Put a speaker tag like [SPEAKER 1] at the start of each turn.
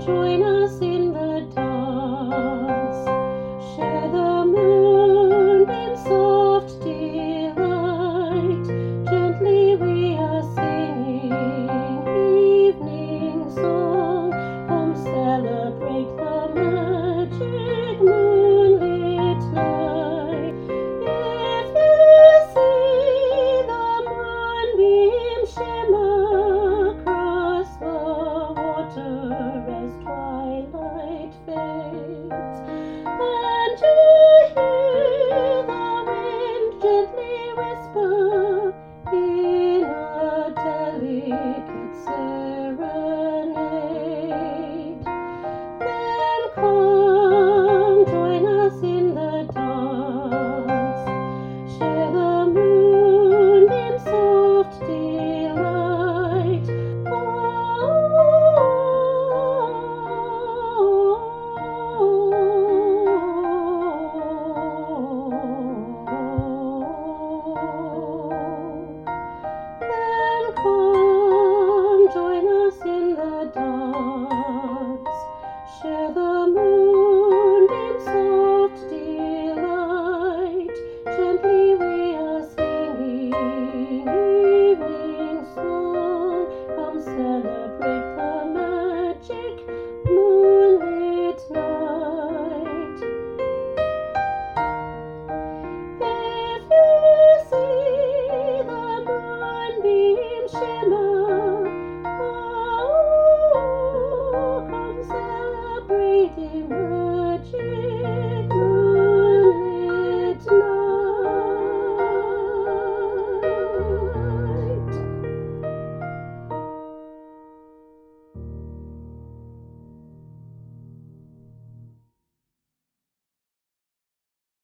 [SPEAKER 1] join us in the dance. Share the moonbeam's soft delight. Gently we are singing evening song. Come celebrate the magic moonlit night. If you see the moonbeam shimmer across the water as twilight fades, and you hear the wind gently whisper in a delicate serenade, then come join us in the dance. Share the moonbeam's soft delight. Then come join us in the dance. Share the moonbeam's soft delight. Gently we are singing evening song. Come celebrate the magic moonlit night. If you see the moonbeam shimmer, oh, come celebrating magic